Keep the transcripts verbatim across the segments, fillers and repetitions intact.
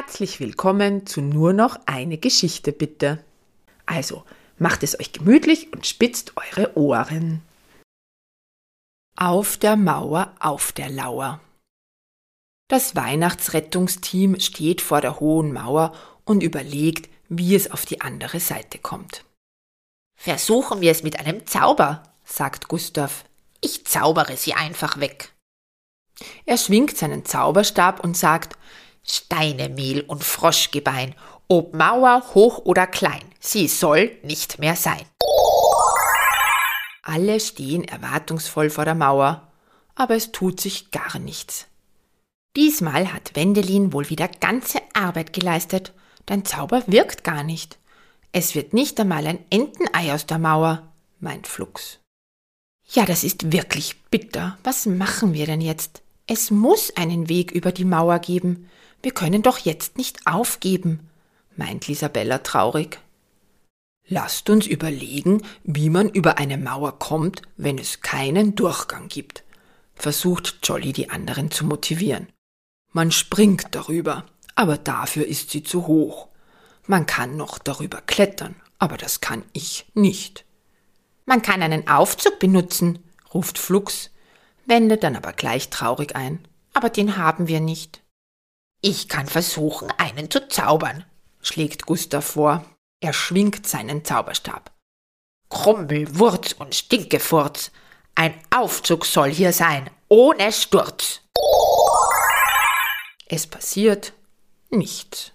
Herzlich willkommen zu nur noch eine Geschichte bitte. Also, macht es euch gemütlich und spitzt eure Ohren. Auf der Mauer, auf der Lauer. Das Weihnachtsrettungsteam steht vor der hohen Mauer und überlegt, wie es auf die andere Seite kommt. Versuchen wir es mit einem Zauber, sagt Gustav. Ich zaubere sie einfach weg. Er schwingt seinen Zauberstab und sagt: Steinemehl und Froschgebein, ob Mauer hoch oder klein, sie soll nicht mehr sein. Alle stehen erwartungsvoll vor der Mauer, aber es tut sich gar nichts. Diesmal hat Wendelin wohl wieder ganze Arbeit geleistet, dein Zauber wirkt gar nicht. Es wird nicht einmal ein Entenei aus der Mauer, meint Flugs. Ja, das ist wirklich bitter. Was machen wir denn jetzt? Es muss einen Weg über die Mauer geben. Wir können doch jetzt nicht aufgeben, meint Lisabella traurig. Lasst uns überlegen, wie man über eine Mauer kommt, wenn es keinen Durchgang gibt, versucht Jolly die anderen zu motivieren. Man springt darüber, aber dafür ist sie zu hoch. Man kann noch darüber klettern, aber das kann ich nicht. Man kann einen Aufzug benutzen, ruft Flugs, wendet dann aber gleich traurig ein. Aber den haben wir nicht. Ich kann versuchen, einen zu zaubern, schlägt Gustav vor. Er schwingt seinen Zauberstab. Krummel, Wurz und Stinkefurz, ein Aufzug soll hier sein, ohne Sturz. Es passiert nichts.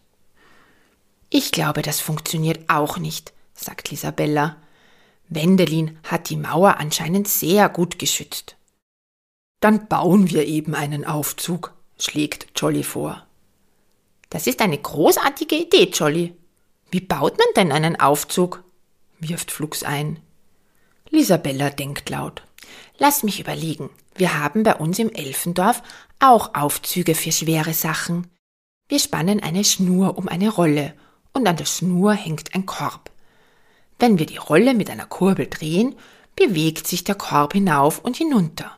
Ich glaube, das funktioniert auch nicht, sagt Lisabella. Wendelin hat die Mauer anscheinend sehr gut geschützt. Dann bauen wir eben einen Aufzug, schlägt Jolly vor. Das ist eine großartige Idee, Jolly. Wie baut man denn einen Aufzug? Wirft Flugs ein. Lisabella denkt laut. Lass mich überlegen. Wir haben bei uns im Elfendorf auch Aufzüge für schwere Sachen. Wir spannen eine Schnur um eine Rolle und an der Schnur hängt ein Korb. Wenn wir die Rolle mit einer Kurbel drehen, bewegt sich der Korb hinauf und hinunter.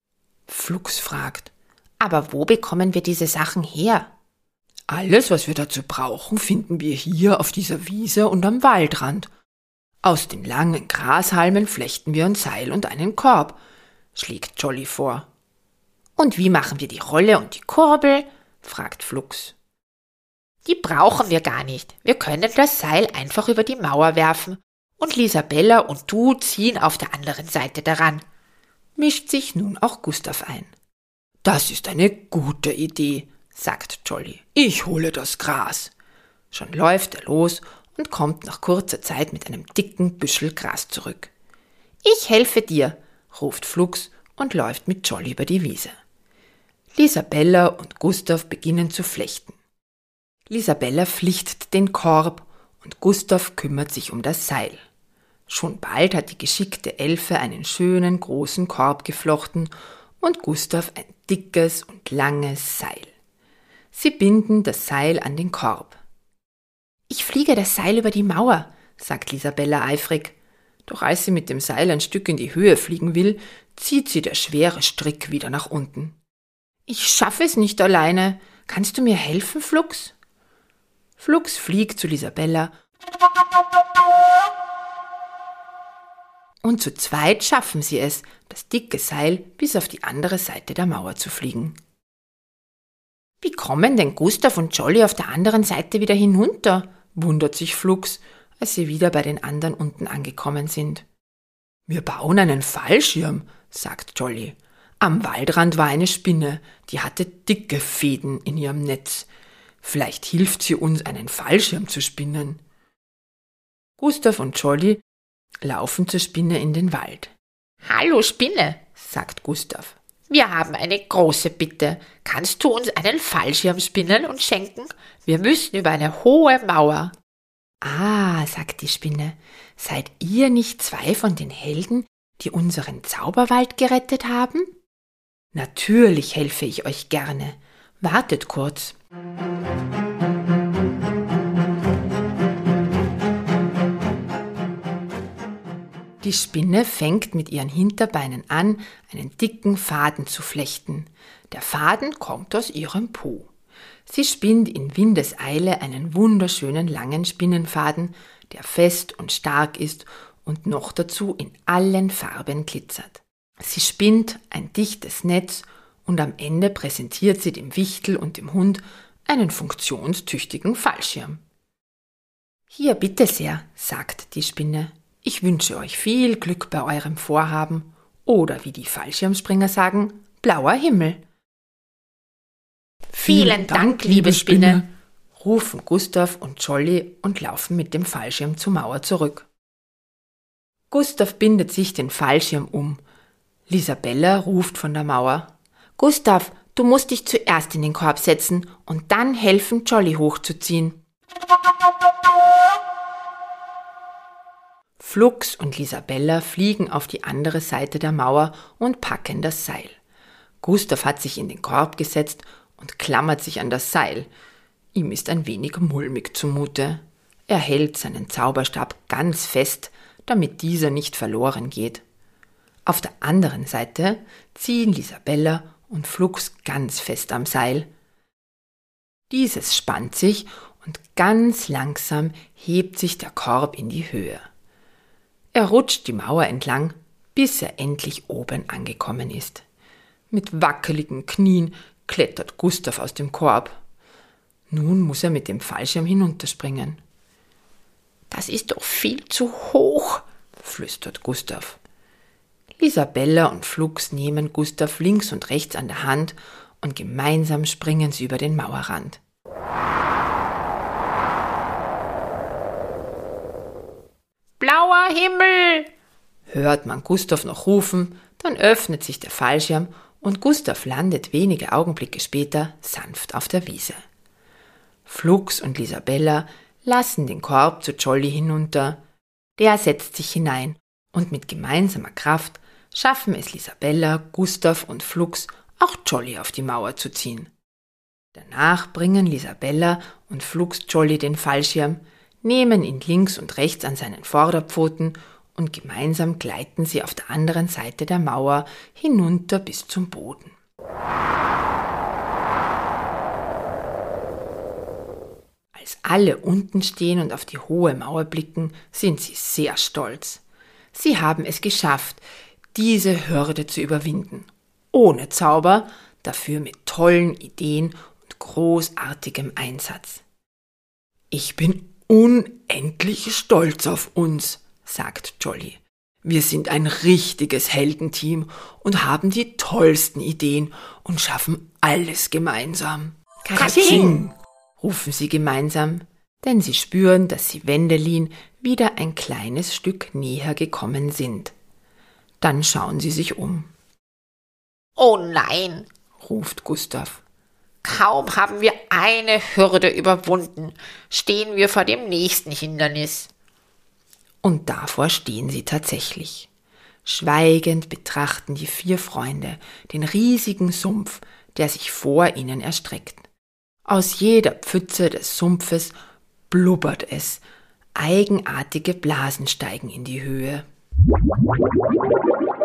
Flugs fragt: Aber wo bekommen wir diese Sachen her? Alles, was wir dazu brauchen, finden wir hier auf dieser Wiese und am Waldrand. Aus den langen Grashalmen flechten wir ein Seil und einen Korb, schlägt Jolly vor. Und wie machen wir die Rolle und die Kurbel? Fragt Flugs. Die brauchen wir gar nicht. Wir können das Seil einfach über die Mauer werfen und Lisabella und du ziehen auf der anderen Seite daran. Mischt sich nun auch Gustav ein. Das ist eine gute Idee, sagt Jolly. Ich hole das Gras. Schon läuft er los und kommt nach kurzer Zeit mit einem dicken Büschel Gras zurück. Ich helfe dir, ruft Flugs und läuft mit Jolly über die Wiese. Lisabella und Gustav beginnen zu flechten. Lisabella flichtet den Korb und Gustav kümmert sich um das Seil. Schon bald hat die geschickte Elfe einen schönen großen Korb geflochten und Gustav ein dickes und langes Seil. Sie binden das Seil an den Korb. Ich fliege das Seil über die Mauer, sagt Lisabella eifrig. Doch als sie mit dem Seil ein Stück in die Höhe fliegen will, zieht sie der schwere Strick wieder nach unten. Ich schaffe es nicht alleine. Kannst du mir helfen, Flugs? Flugs fliegt zu Lisabella und zu zweit schaffen sie es, das dicke Seil bis auf die andere Seite der Mauer zu fliegen. Wie kommen denn Gustav und Jolly auf der anderen Seite wieder hinunter? Wundert sich Flugs, als sie wieder bei den anderen unten angekommen sind. Wir bauen einen Fallschirm, sagt Jolly. Am Waldrand war eine Spinne, die hatte dicke Fäden in ihrem Netz. Vielleicht hilft sie uns, einen Fallschirm zu spinnen. Gustav und Jolly laufen zur Spinne in den Wald. Hallo Spinne, sagt Gustav. Wir haben eine große Bitte. Kannst du uns einen Fallschirm spinnen und schenken? Wir müssen über eine hohe Mauer. Ah, sagt die Spinne, seid ihr nicht zwei von den Helden, die unseren Zauberwald gerettet haben? Natürlich helfe ich euch gerne. Wartet kurz. Die Spinne fängt mit ihren Hinterbeinen an, einen dicken Faden zu flechten. Der Faden kommt aus ihrem Po. Sie spinnt in Windeseile einen wunderschönen langen Spinnenfaden, der fest und stark ist und noch dazu in allen Farben glitzert. Sie spinnt ein dichtes Netz und am Ende präsentiert sie dem Wichtel und dem Hund einen funktionstüchtigen Fallschirm. »Hier, bitte sehr«, sagt die Spinne, »ich wünsche euch viel Glück bei eurem Vorhaben oder wie die Fallschirmspringer sagen, blauer Himmel.« »Vielen Dank, liebe Spinne«, rufen Gustav und Jolly und laufen mit dem Fallschirm zur Mauer zurück. Gustav bindet sich den Fallschirm um. Lisabella ruft von der Mauer: »Gustav, du musst dich zuerst in den Korb setzen und dann helfen, Jolly hochzuziehen.« Flugs und Lisabella fliegen auf die andere Seite der Mauer und packen das Seil. Gustav hat sich in den Korb gesetzt und klammert sich an das Seil. Ihm ist ein wenig mulmig zumute. Er hält seinen Zauberstab ganz fest, damit dieser nicht verloren geht. Auf der anderen Seite ziehen Lisabella und Flugs ganz fest am Seil. Dieses spannt sich und ganz langsam hebt sich der Korb in die Höhe. Er rutscht die Mauer entlang, bis er endlich oben angekommen ist. Mit wackeligen Knien klettert Gustav aus dem Korb. Nun muss er mit dem Fallschirm hinunterspringen. »Das ist doch viel zu hoch«, flüstert Gustav. Lisabella und Flugs nehmen Gustav links und rechts an der Hand und gemeinsam springen sie über den Mauerrand. »Blauer Himmel«, hört man Gustav noch rufen, dann öffnet sich der Fallschirm und Gustav landet wenige Augenblicke später sanft auf der Wiese. Flugs und Lisabella lassen den Korb zu Jolly hinunter. Der setzt sich hinein und mit gemeinsamer Kraft schaffen es Lisabella, Gustav und Flugs, auch Jolly auf die Mauer zu ziehen. Danach bringen Lisabella und Flugs Jolly den Fallschirm, nehmen ihn links und rechts an seinen Vorderpfoten und gemeinsam gleiten sie auf der anderen Seite der Mauer hinunter bis zum Boden. Als alle unten stehen und auf die hohe Mauer blicken, sind sie sehr stolz. Sie haben es geschafft, diese Hürde zu überwinden. Ohne Zauber, dafür mit tollen Ideen und großartigem Einsatz. »Ich bin unendlich stolz auf uns«, sagt Jolly. »Wir sind ein richtiges Heldenteam und haben die tollsten Ideen und schaffen alles gemeinsam.« »Katsching«, rufen sie gemeinsam, denn sie spüren, dass sie Wendelin wieder ein kleines Stück näher gekommen sind. Dann schauen sie sich um. »Oh nein«, ruft Gustav. »Kaum haben wir eine Hürde überwunden, stehen wir vor dem nächsten Hindernis.« Und davor stehen sie tatsächlich. Schweigend betrachten die vier Freunde den riesigen Sumpf, der sich vor ihnen erstreckt. Aus jeder Pfütze des Sumpfes blubbert es, eigenartige Blasen steigen in die Höhe.